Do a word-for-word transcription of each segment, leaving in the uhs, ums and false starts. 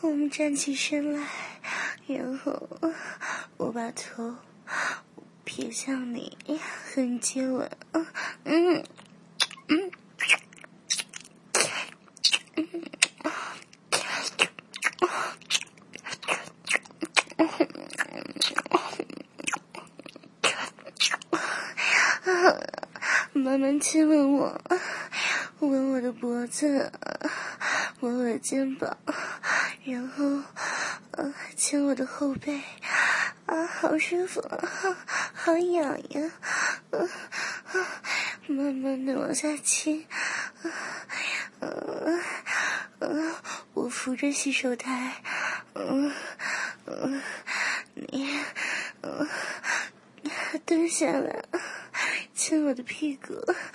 我们站起身来，然后我把头撇向你，和你接吻。嗯嗯嗯慢慢亲吻我，吻我的脖子，吻我的肩膀，然后呃亲我的后背，啊，好舒服，好, 好痒呀，呃啊，慢慢的往下亲，呃呃，我扶着洗手台，嗯、呃、嗯、呃，你嗯、呃、蹲下来。亲我的屁股，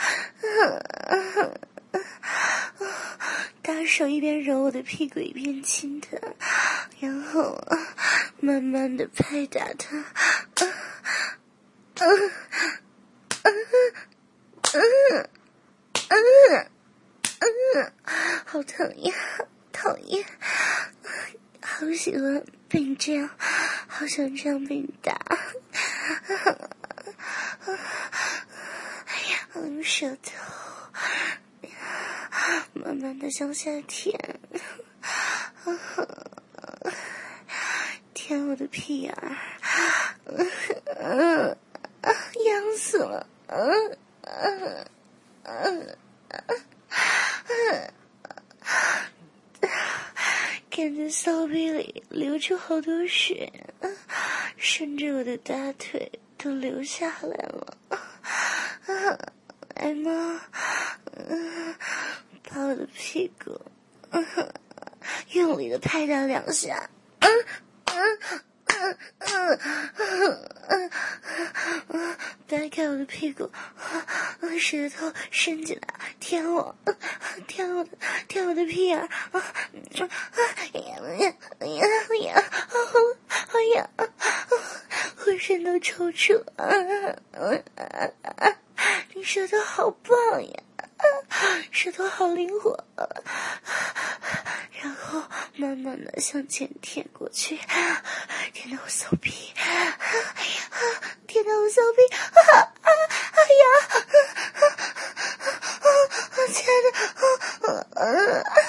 大手一边揉我的屁股一边亲它，然后慢慢的拍打它，嗯嗯嗯嗯，好疼呀，讨厌，好喜欢被你这样，好想这样被你打。用舌头慢慢的向下舔，舔我的屁眼儿，痒死了，嗯嗯嗯嗯，感觉骚逼里流出好多血，顺着我的大腿都流下来了。来嘛，嗯，把我的屁股，嗯，用力的拍打两下，嗯嗯嗯嗯嗯嗯，掰开我的屁股，舌头伸进来舔我，舔我的舔我的屁眼，啊啊呀呀呀呀，好痒，浑身都抽搐，啊啊啊！你舌头好棒呀，舌头好灵活，然后慢慢的向前舔过去，舔到我骚逼，舔到我骚逼，哎呀，亲爱的，